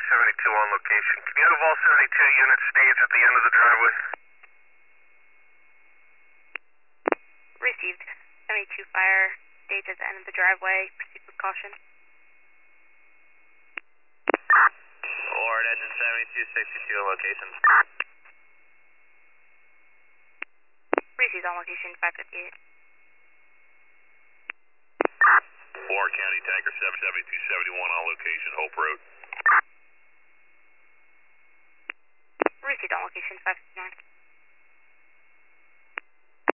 72 on location. Can you have all 72 units stage at the end of the driveway? Received. 72 fire stage at the end of the driveway. Proceed with caution. Lord, engine 7262 locations. Received on location 558. Warren County Tanker 77271 on location, Hope Road. Received on location 559.